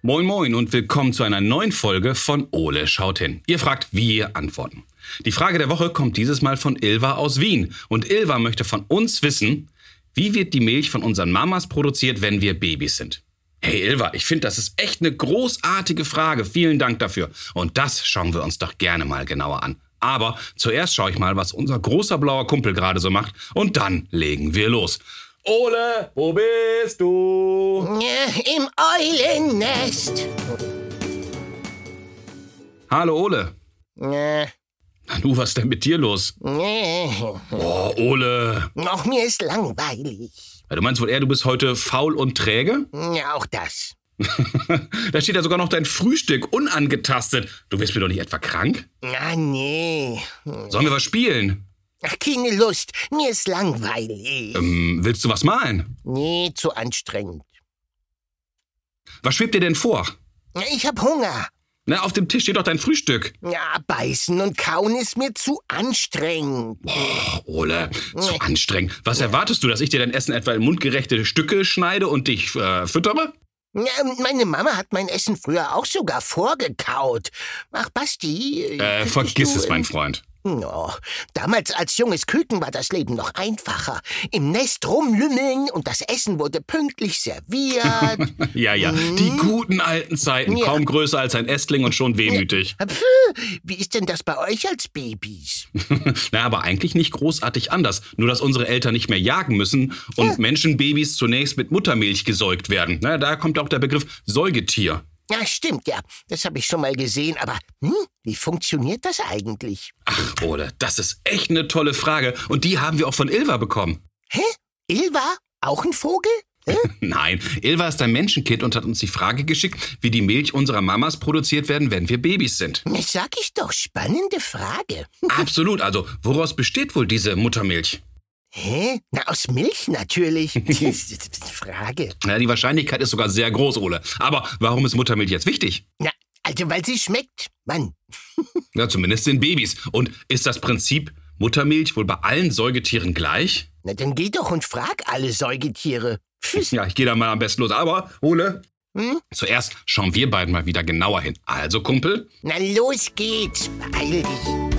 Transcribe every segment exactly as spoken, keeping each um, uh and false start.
Moin Moin und willkommen zu einer neuen Folge von Ole schaut hin. Ihr fragt, wie wir antworten. Die Frage der Woche kommt dieses Mal von Ilva aus Wien. Und Ilva möchte von uns wissen, wie wird die Milch von unseren Mamas produziert, wenn wir Babys sind? Hey Ilva, ich finde, das ist echt eine großartige Frage. Vielen Dank dafür. Und das schauen wir uns doch gerne mal genauer an. Aber zuerst schaue ich mal, was unser großer blauer Kumpel gerade so macht. Und dann legen wir los. Ole, wo bist du? Im Eulennest. Hallo Ole. Äh, Du, was ist denn mit dir los? äh, Oh, Ole. Auch mir ist langweilig. Du meinst wohl eher, du bist heute faul und träge? Ja, auch das. Da steht ja sogar noch dein Frühstück unangetastet. Du bist mir doch nicht etwa krank? Ah, nee. Sollen wir was spielen? Ach, keine Lust. Mir ist langweilig. Ähm, willst du was malen? Nee, zu anstrengend. Was schwebt dir denn vor? Ich hab Hunger. Na, auf dem Tisch steht doch dein Frühstück. Ja, beißen und kauen ist mir zu anstrengend. Oh, Ole, zu anstrengend. Was erwartest du, dass ich dir dein Essen etwa in mundgerechte Stücke schneide und dich äh, füttere? Ja, meine Mama hat mein Essen früher auch sogar vorgekaut. Ach, Basti. Äh, vergiss es, mein Freund. Oh, damals als junges Küken war das Leben noch einfacher. Im Nest rumlümmeln und das Essen wurde pünktlich serviert. Ja, ja, die guten alten Zeiten. Ja. Kaum größer als ein Ästling und schon wehmütig. Pff, wie ist denn das bei euch als Babys? Na, aber eigentlich nicht großartig anders. Nur, dass unsere Eltern nicht mehr jagen müssen und Ja. Menschenbabys zunächst mit Muttermilch gesäugt werden. Na, da kommt auch der Begriff Säugetier. Ja, stimmt, ja. Das habe ich schon mal gesehen. Aber hm, wie funktioniert das eigentlich? Ach, Ole, das ist echt eine tolle Frage. Und die haben wir auch von Ilva bekommen. Hä? Ilva? Auch ein Vogel? Hä? Nein, Ilva ist ein Menschenkind und hat uns die Frage geschickt, wie die Milch unserer Mamas produziert werden, wenn wir Babys sind. Das sag ich doch. Spannende Frage. Absolut, also woraus besteht wohl diese Muttermilch? Hä? Na, aus Milch natürlich. Das ist eine Frage. Ja, die Wahrscheinlichkeit ist sogar sehr groß, Ole. Aber warum ist Muttermilch jetzt wichtig? Na, also weil sie schmeckt. Mann. Ja, zumindest den Babys. Und ist das Prinzip Muttermilch wohl bei allen Säugetieren gleich? Na, dann geh doch und frag alle Säugetiere. Pfiff. Ja, ich gehe da mal am besten los. Aber, Ole, Hm? zuerst schauen wir beiden mal wieder genauer hin. Also, Kumpel, Na, los geht's. Beeil dich.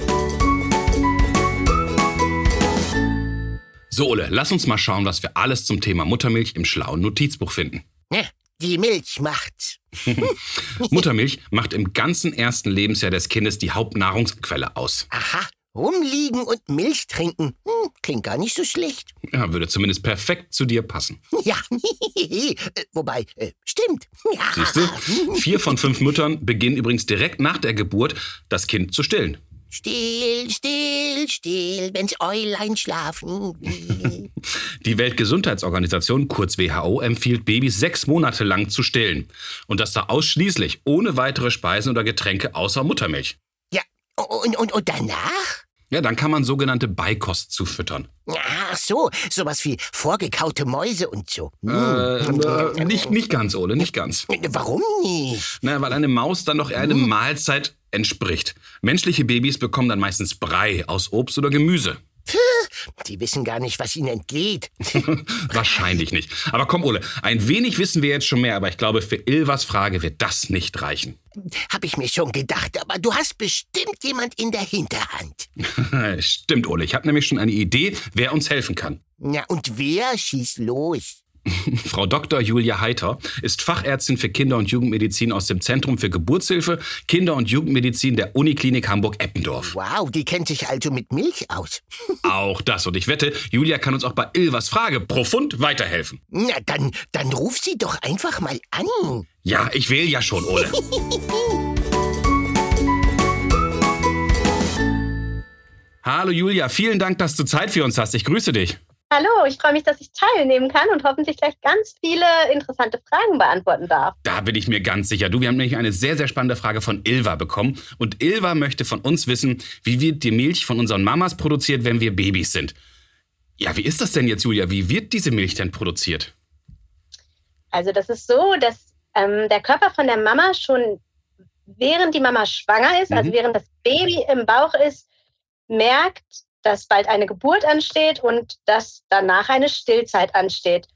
so Ole, lass uns mal schauen, was wir alles zum Thema Muttermilch im schlauen Notizbuch finden. Na, die Milch macht's. Muttermilch macht im ganzen ersten Lebensjahr des Kindes die Hauptnahrungsquelle aus. Aha. Rumliegen und Milch trinken. Hm, klingt gar nicht so schlecht. Ja, würde zumindest perfekt zu dir passen. Ja. Äh, Wobei, äh, stimmt. Ja. Siehst du? Vier von fünf Müttern beginnen übrigens direkt nach der Geburt, das Kind zu stillen. Still, still, still, wenn's Äulein schlafen will. Die Weltgesundheitsorganisation, kurz W H O, empfiehlt Babys sechs Monate lang zu stillen. Und das da ausschließlich ohne weitere Speisen oder Getränke außer Muttermilch. Ja, und, und, und danach? Ja, dann kann man sogenannte Beikost zufüttern. Ach so, sowas wie vorgekaute Mäuse und so. Äh, Hm. äh, nicht, nicht ganz, Ole, nicht ganz. Warum nicht? Na, weil eine Maus dann doch eher eine Mahlzeit entspricht. Menschliche Babys bekommen dann meistens Brei aus Obst oder Gemüse. Die wissen gar nicht, was ihnen entgeht. Wahrscheinlich nicht. Aber komm, Ole, ein wenig wissen wir jetzt schon mehr, aber ich glaube, für Ilvas Frage wird das nicht reichen. Hab ich mir schon gedacht, aber du hast bestimmt jemand in der Hinterhand. Stimmt, Ole, ich habe nämlich schon eine Idee, wer uns helfen kann. Na, und wer schießt los? Frau Doktor Julia Heiter ist Fachärztin für Kinder- und Jugendmedizin aus dem Zentrum für Geburtshilfe, Kinder- und Jugendmedizin der Uniklinik Hamburg-Eppendorf. Wow, die kennt sich also mit Milch aus. Auch das. Und ich wette, Julia kann uns auch bei Ilvas Frage profund weiterhelfen. Na, dann, dann ruf sie doch einfach mal an. Ja, ich wähle ja schon, Ole. Hallo Julia, vielen Dank, dass du Zeit für uns hast. Ich grüße dich. Hallo, ich freue mich, dass ich teilnehmen kann und hoffentlich gleich ganz viele interessante Fragen beantworten darf. Da bin ich mir ganz sicher. Du, wir haben nämlich eine sehr, sehr spannende Frage von Ilva bekommen. Und Ilva möchte von uns wissen, wie wird die Milch von unseren Mamas produziert, wenn wir Babys sind? Ja, wie ist das denn jetzt, Julia? Wie wird diese Milch denn produziert? Also das ist so, dass ähm, der Körper von der Mama schon, während die Mama schwanger ist, Mhm. also während das Baby im Bauch ist, merkt, dass bald eine Geburt ansteht und dass danach eine Stillzeit ansteht.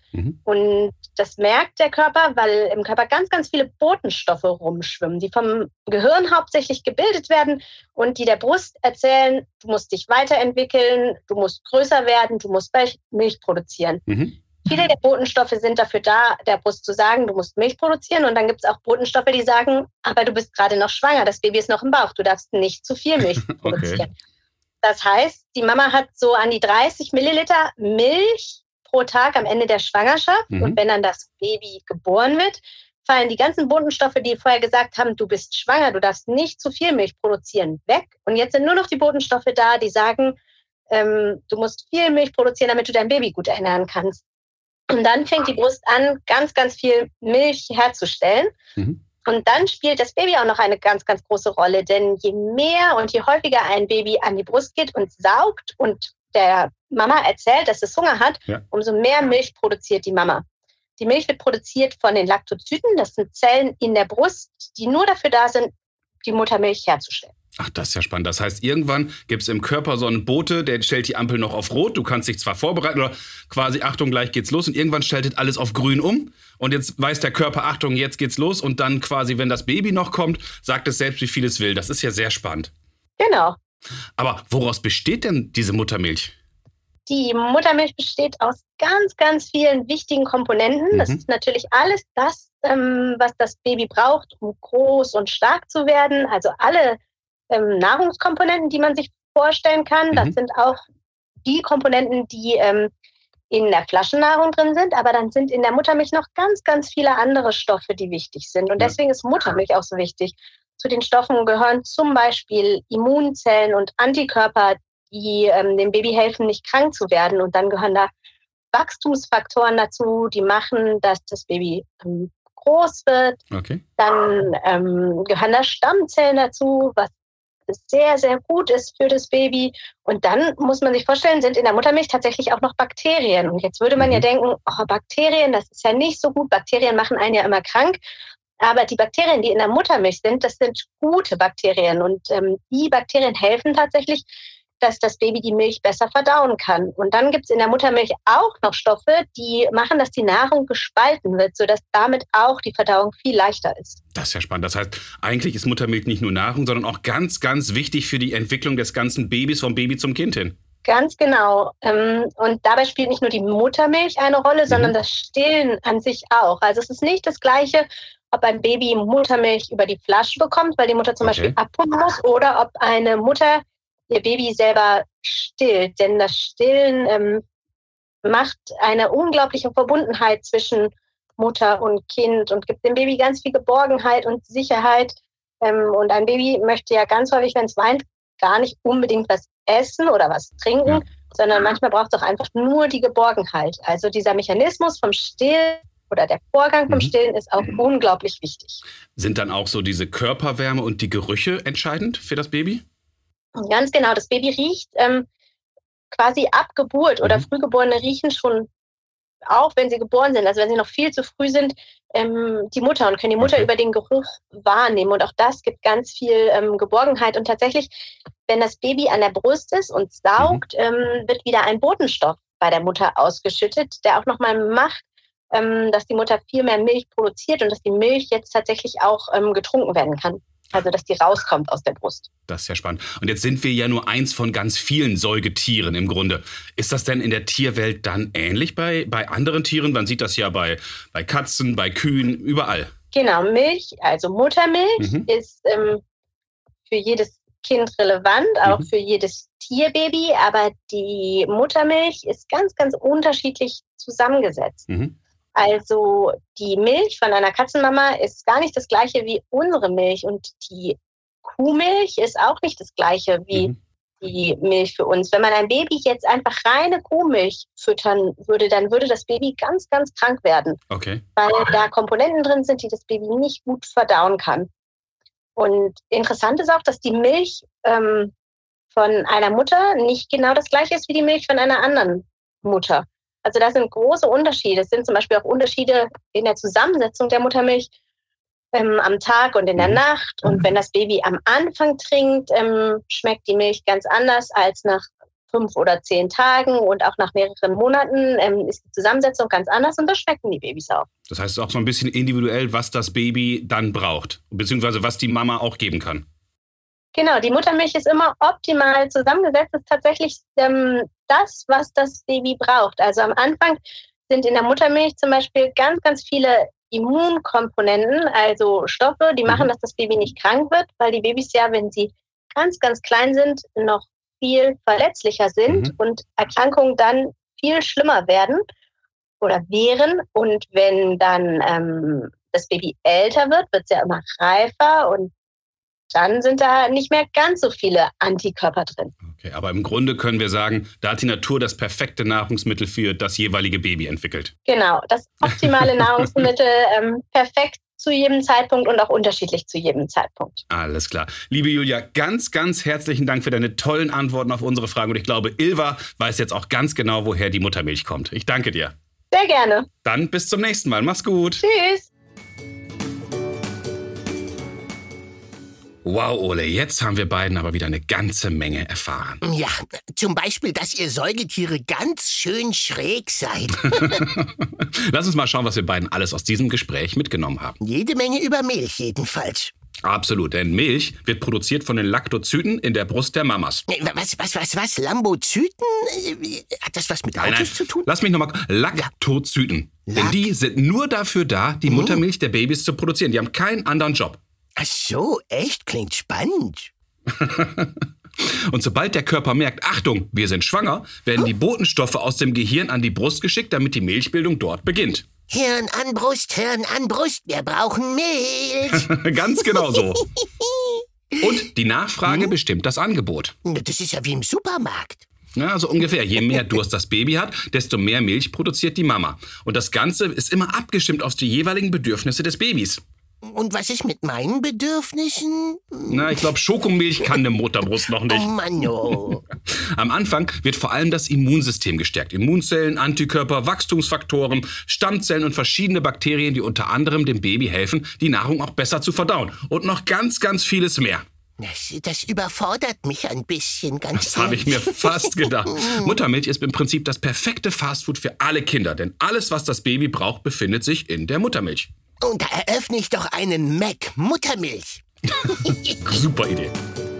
Mhm. Und das merkt der Körper, weil im Körper ganz, ganz viele Botenstoffe rumschwimmen, die vom Gehirn hauptsächlich gebildet werden und die der Brust erzählen, du musst dich weiterentwickeln, du musst größer werden, du musst Milch produzieren. Mhm. Viele der Botenstoffe sind dafür da, der Brust zu sagen, du musst Milch produzieren. Und dann gibt es auch Botenstoffe, die sagen, aber du bist gerade noch schwanger, das Baby ist noch im Bauch, du darfst nicht zu viel Milch produzieren. Okay. Das heißt, die Mama hat so an die dreißig Milliliter Milch pro Tag am Ende der Schwangerschaft. Mhm. Und wenn dann das Baby geboren wird, fallen die ganzen Botenstoffe, die vorher gesagt haben, du bist schwanger, du darfst nicht zu viel Milch produzieren, weg. Und jetzt sind nur noch die Botenstoffe da, die sagen, ähm, du musst viel Milch produzieren, damit du dein Baby gut ernähren kannst. Und dann fängt die Brust an, ganz, ganz viel Milch herzustellen. Mhm. Und dann spielt das Baby auch noch eine ganz, ganz große Rolle. Denn je mehr und je häufiger ein Baby an die Brust geht und saugt und der Mama erzählt, dass es Hunger hat, Ja. umso mehr Milch produziert die Mama. Die Milch wird produziert von den Laktozyten. Das sind Zellen in der Brust, die nur dafür da sind, die Muttermilch herzustellen. Ach, das ist ja spannend. Das heißt, irgendwann gibt es im Körper so einen Bote, der stellt die Ampel noch auf Rot. Du kannst dich zwar vorbereiten oder quasi, Achtung, gleich geht's los. Und irgendwann schaltet alles auf Grün um. Und jetzt weiß der Körper, Achtung, jetzt geht's los. Und dann quasi, wenn das Baby noch kommt, sagt es selbst, wie viel es will. Das ist ja sehr spannend. Genau. Aber woraus besteht denn diese Muttermilch? Die Muttermilch besteht aus ganz, ganz vielen wichtigen Komponenten. Mhm. Das ist natürlich alles das, ähm, was das Baby braucht, um groß und stark zu werden. Also alle ähm, Nahrungskomponenten, die man sich vorstellen kann. Das Mhm. sind auch die Komponenten, die ähm, in der Flaschennahrung drin sind. Aber dann sind in der Muttermilch noch ganz, ganz viele andere Stoffe, die wichtig sind. Und Ja. deswegen ist Muttermilch auch so wichtig. Zu den Stoffen gehören zum Beispiel Immunzellen und Antikörper, die ähm, dem Baby helfen, nicht krank zu werden. Und dann gehören da Wachstumsfaktoren dazu, die machen, dass das Baby ähm, groß wird. Okay. Dann ähm, gehören da Stammzellen dazu, was sehr, sehr gut ist für das Baby. Und dann muss man sich vorstellen, sind in der Muttermilch tatsächlich auch noch Bakterien. Und jetzt würde man Mhm. ja denken, oh, Bakterien, das ist ja nicht so gut. Bakterien machen einen ja immer krank. Aber die Bakterien, die in der Muttermilch sind, das sind gute Bakterien. Und ähm, die Bakterien helfen tatsächlich, dass das Baby die Milch besser verdauen kann. Und dann gibt es in der Muttermilch auch noch Stoffe, die machen, dass die Nahrung gespalten wird, sodass damit auch die Verdauung viel leichter ist. Das ist ja spannend. Das heißt, eigentlich ist Muttermilch nicht nur Nahrung, sondern auch ganz, ganz wichtig für die Entwicklung des ganzen Babys, vom Baby zum Kind hin. Ganz genau. Und dabei spielt nicht nur die Muttermilch eine Rolle, sondern Mhm. das Stillen an sich auch. Also es ist nicht das Gleiche, ob ein Baby Muttermilch über die Flasche bekommt, weil die Mutter zum Okay. Beispiel abpumpen muss, oder ob eine Mutter ihr Baby selber stillt. Denn das Stillen ähm, macht eine unglaubliche Verbundenheit zwischen Mutter und Kind und gibt dem Baby ganz viel Geborgenheit und Sicherheit. Ähm, und ein Baby möchte ja ganz häufig, wenn es weint, gar nicht unbedingt was essen oder was trinken, Ja. sondern manchmal braucht es auch einfach nur die Geborgenheit. Also dieser Mechanismus vom Stillen oder der Vorgang vom Mhm. Stillen ist auch unglaublich wichtig. Sind dann auch so diese Körperwärme und die Gerüche entscheidend für das Baby? Ganz genau, das Baby riecht ähm, quasi ab Geburt oder Mhm. Frühgeborene riechen schon, auch wenn sie geboren sind, also wenn sie noch viel zu früh sind, ähm, die Mutter und können die Mutter Okay. über den Geruch wahrnehmen. Und auch das gibt ganz viel ähm, Geborgenheit. Und tatsächlich, wenn das Baby an der Brust ist und saugt, Mhm. ähm, wird wieder ein Botenstoff bei der Mutter ausgeschüttet, der auch nochmal macht, ähm, dass die Mutter viel mehr Milch produziert und dass die Milch jetzt tatsächlich auch ähm, getrunken werden kann. Also dass die rauskommt aus der Brust. Das ist ja spannend. Und jetzt sind wir ja nur eins von ganz vielen Säugetieren im Grunde. Ist das denn in der Tierwelt dann ähnlich bei, bei anderen Tieren? Man sieht das ja bei, bei Katzen, bei Kühen, überall. Genau, Milch, also Muttermilch, Mhm. ist ähm, für jedes Kind relevant, auch Mhm. für jedes Tierbaby, aber die Muttermilch ist ganz, ganz unterschiedlich zusammengesetzt. Mhm. Also die Milch von einer Katzenmama ist gar nicht das gleiche wie unsere Milch und die Kuhmilch ist auch nicht das gleiche wie Mhm. die Milch für uns. Wenn man ein Baby jetzt einfach reine Kuhmilch füttern würde, dann würde das Baby ganz, ganz krank werden, Okay. weil da Komponenten drin sind, die das Baby nicht gut verdauen kann. Und interessant ist auch, dass die Milch ähm, von einer Mutter nicht genau das gleiche ist wie die Milch von einer anderen Mutter. Also da sind große Unterschiede. Es sind zum Beispiel auch Unterschiede in der Zusammensetzung der Muttermilch ähm, am Tag und in der Mhm. Nacht. Und wenn das Baby am Anfang trinkt, ähm, schmeckt die Milch ganz anders als nach fünf oder zehn Tagen und auch nach mehreren Monaten ähm, ist die Zusammensetzung ganz anders und das schmecken die Babys auch. Das heißt auch so ein bisschen individuell, was das Baby dann braucht, beziehungsweise was die Mama auch geben kann. Genau, die Muttermilch ist immer optimal zusammengesetzt. Das ist tatsächlich ähm, das, was das Baby braucht. Also am Anfang sind in der Muttermilch zum Beispiel ganz, ganz viele Immunkomponenten, also Stoffe, die machen, dass das Baby nicht krank wird, weil die Babys ja, wenn sie ganz, ganz klein sind, noch viel verletzlicher sind mhm. und Erkrankungen dann viel schlimmer werden oder wären. Und wenn dann ähm, das Baby älter wird, wird es ja immer reifer und dann sind da nicht mehr ganz so viele Antikörper drin. Okay, aber im Grunde können wir sagen, da hat die Natur das perfekte Nahrungsmittel für das jeweilige Baby entwickelt. Genau, das optimale Nahrungsmittel, ähm, perfekt zu jedem Zeitpunkt und auch unterschiedlich zu jedem Zeitpunkt. Alles klar. Liebe Julia, ganz, ganz herzlichen Dank für deine tollen Antworten auf unsere Fragen. Und ich glaube, Ilva weiß jetzt auch ganz genau, woher die Muttermilch kommt. Ich danke dir. Sehr gerne. Dann bis zum nächsten Mal. Mach's gut. Tschüss. Wow, Ole, jetzt haben wir beiden aber wieder eine ganze Menge erfahren. Ja, zum Beispiel, dass ihr Säugetiere ganz schön schräg seid. Lass uns mal schauen, was wir beiden alles aus diesem Gespräch mitgenommen haben. Jede Menge über Milch jedenfalls. Absolut, denn Milch wird produziert von den Laktozyten in der Brust der Mamas. Was, was, was, was? Lambozyten? Hat das was mit Autos nein, nein. zu tun? Lass mich nochmal... Laktozyten. Ja. Denn die sind nur dafür da, die Muttermilch der Babys zu produzieren. Die haben keinen anderen Job. Ach so, echt? Klingt spannend. Und sobald der Körper merkt, Achtung, wir sind schwanger, werden die Botenstoffe aus dem Gehirn an die Brust geschickt, damit die Milchbildung dort beginnt. Hirn an Brust, Hirn an Brust, wir brauchen Milch. Ganz genau so. Und die Nachfrage hm? bestimmt das Angebot. Das ist ja wie im Supermarkt. Ja, so ungefähr. Je mehr Durst das Baby hat, desto mehr Milch produziert die Mama. Und das Ganze ist immer abgestimmt auf die jeweiligen Bedürfnisse des Babys. Und was ist mit meinen Bedürfnissen? Na, ich glaube, Schokomilch kann eine Mutterbrust noch nicht. Oh Mann, oh. Am Anfang wird vor allem das Immunsystem gestärkt. Immunzellen, Antikörper, Wachstumsfaktoren, Stammzellen und verschiedene Bakterien, die unter anderem dem Baby helfen, die Nahrung auch besser zu verdauen. Und noch ganz, ganz vieles mehr. Das, das überfordert mich ein bisschen, ganz Das habe ich mir fast gedacht. Muttermilch ist im Prinzip das perfekte Fastfood für alle Kinder. Denn alles, was das Baby braucht, befindet sich in der Muttermilch. Und da eröffne ich doch einen Mac Muttermilch. Super Idee.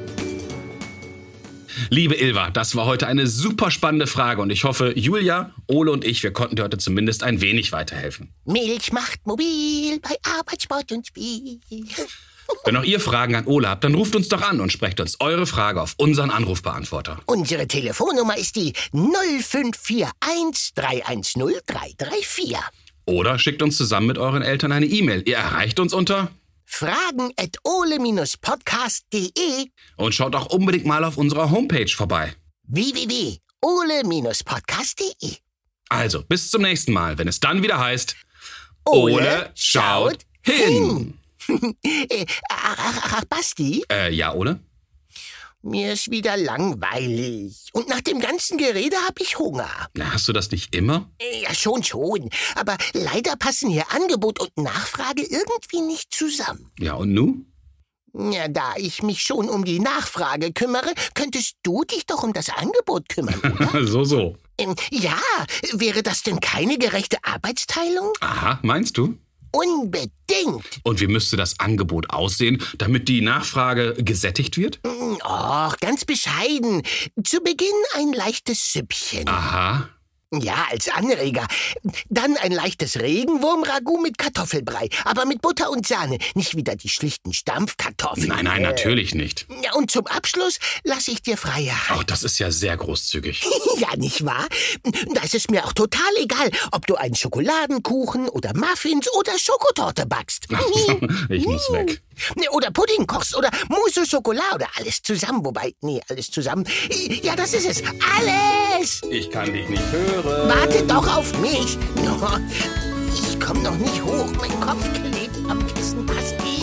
Liebe Ilva, das war heute eine super spannende Frage und ich hoffe, Julia, Ole und ich, wir konnten dir heute zumindest ein wenig weiterhelfen. Milch macht mobil bei Arbeit, Sport und Spiel. Wenn auch ihr Fragen an Ole habt, dann ruft uns doch an und sprecht uns eure Frage auf unseren Anrufbeantworter. Unsere Telefonnummer ist die null fünf vier eins drei eins null drei drei vier. Oder schickt uns zusammen mit euren Eltern eine E-Mail. Ihr erreicht uns unter fragen at ole podcast punkt de und schaut auch unbedingt mal auf unserer Homepage vorbei. w w w punkt ole podcast punkt de. Also, bis zum nächsten Mal, wenn es dann wieder heißt Ole, Ole schaut hin. hin. äh, ach, ach, ach, Basti? Äh, ja, Ole? Mir ist wieder langweilig. Und nach dem ganzen Gerede habe ich Hunger. Na, hast du das nicht immer? Ja, schon, schon. Aber leider passen hier Angebot und Nachfrage irgendwie nicht zusammen. Ja, und nu? Ja, da ich mich schon um die Nachfrage kümmere, könntest du dich doch um das Angebot kümmern, oder? so, so. Ähm, ja, wäre das denn keine gerechte Arbeitsteilung? Aha, meinst du? Unbedingt. Und wie müsste das Angebot aussehen, damit die Nachfrage gesättigt wird? Och, ganz bescheiden. Zu Beginn ein leichtes Süppchen. Aha. Ja, als Anreger. Dann ein leichtes Regenwurm-Ragout mit Kartoffelbrei, aber mit Butter und Sahne. Nicht wieder die schlichten Stampfkartoffeln. Nein, nein, natürlich nicht. Ja, und zum Abschluss lasse ich dir freie Hand. Oh, das ist ja sehr großzügig. Ja, nicht wahr? Da ist es mir auch total egal, ob du einen Schokoladenkuchen oder Muffins oder Schokotorte backst. Ich muss weg. Oder Pudding kochst oder Mousse au Chocolat oder alles zusammen. Wobei, nee, alles zusammen. Ja, das ist es. Alles! Ich kann dich nicht hören. Warte doch auf mich. Ich komm noch nicht hoch. Mein Kopf klebt am Kissen. Basti.